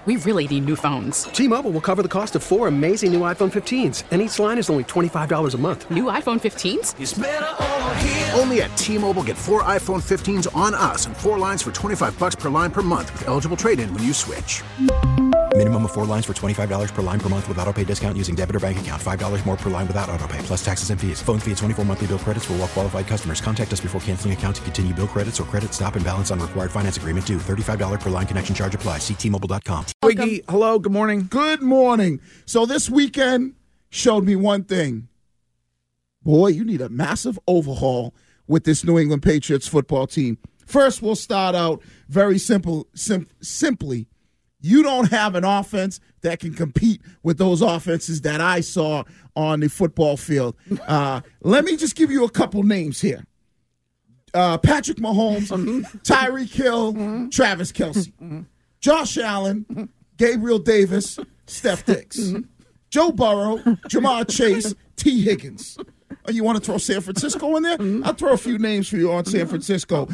we really need new phones. T-Mobile will cover the cost of 4 amazing new iPhone 15s, and each line is only $25 a month. New iPhone 15s? It's better over here. Only at T-Mobile, get 4 iPhone 15s on us and 4 lines for $25 per line per month with eligible trade-in when you switch. Minimum of 4 lines for $25 per line per month with autopay discount using debit or bank account. $5 more per line without autopay, plus taxes and fees. Phone fee at 24 monthly bill credits for well-qualified customers. Contact us before canceling account to continue bill credits or credit stop and balance on required finance agreement due. $35 per line connection charge applies. See T-Mobile.com. Wiggy, hello, good morning. Good morning. So this weekend showed me one thing. Boy, you need a massive overhaul with this New England Patriots football team. First, we'll start out very simply. You don't have an offense that can compete with those offenses that I saw on the football field. Let me just give you a couple names here. Patrick Mahomes, Tyreek Hill, Travis Kelce, Josh Allen, Gabriel Davis, Steph Diggs, Joe Burrow, Jamar Chase, T. Higgins. Oh, you want to throw San Francisco in there? I'll throw a few names for you on San Francisco.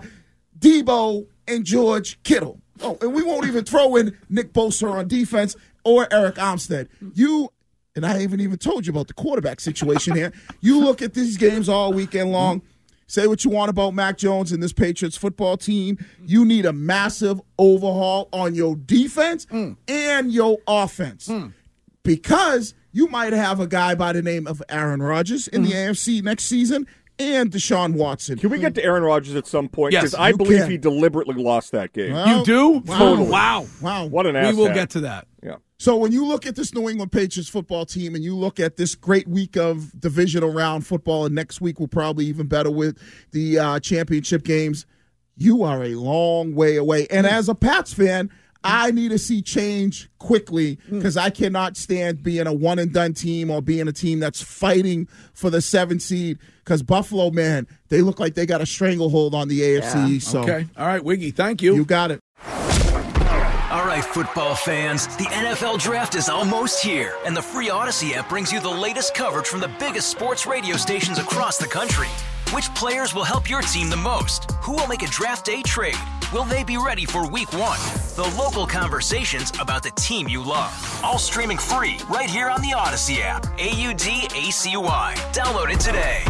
Debo and George Kittle. Oh, and we won't even throw in Nick Bosa on defense or Eric Armstead. And I haven't even told you about the quarterback situation here. You look at these games all weekend long. Say what you want about Mac Jones and this Patriots football team. You need a massive overhaul on your defense and your offense. Because you might have a guy by the name of Aaron Rodgers in the AFC next season and Deshaun Watson. Can we get to Aaron Rodgers at some point? Yes, because I believe he deliberately lost that game. You do? Wow. Totally. Wow. What an asshat. We will get to that. Yeah. So when you look at this New England Patriots football team and you look at this great week of divisional round football, and next week will probably even better with the championship games, you are a long way away. And as a Pats fan, I need to see change quickly because I cannot stand being a one-and-done team or being a team that's fighting for the 7th seed because Buffalo, man, they look like they got a stranglehold on the AFC. Yeah. So okay. All right, Wiggy, thank you. You got it. All right, football fans, the NFL Draft is almost here, and the free Odyssey app brings you the latest coverage from the biggest sports radio stations across the country. Which players will help your team the most? Who will make a draft day trade? Will they be ready for week 1? The local conversations about the team you love. All streaming free right here on the Odyssey app. AUDACY. Download it today.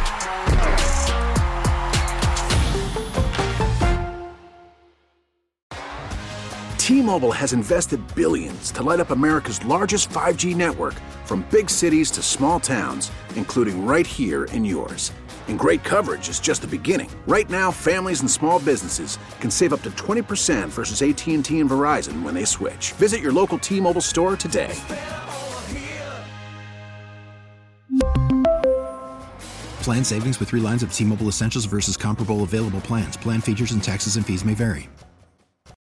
T-Mobile has invested billions to light up America's largest 5G network from big cities to small towns, including right here in yours. And great coverage is just the beginning. Right now, families and small businesses can save up to 20% versus AT&T and Verizon when they switch. Visit your local T-Mobile store today. Plan savings with 3 lines of T-Mobile Essentials versus comparable available plans. Plan features and taxes and fees may vary.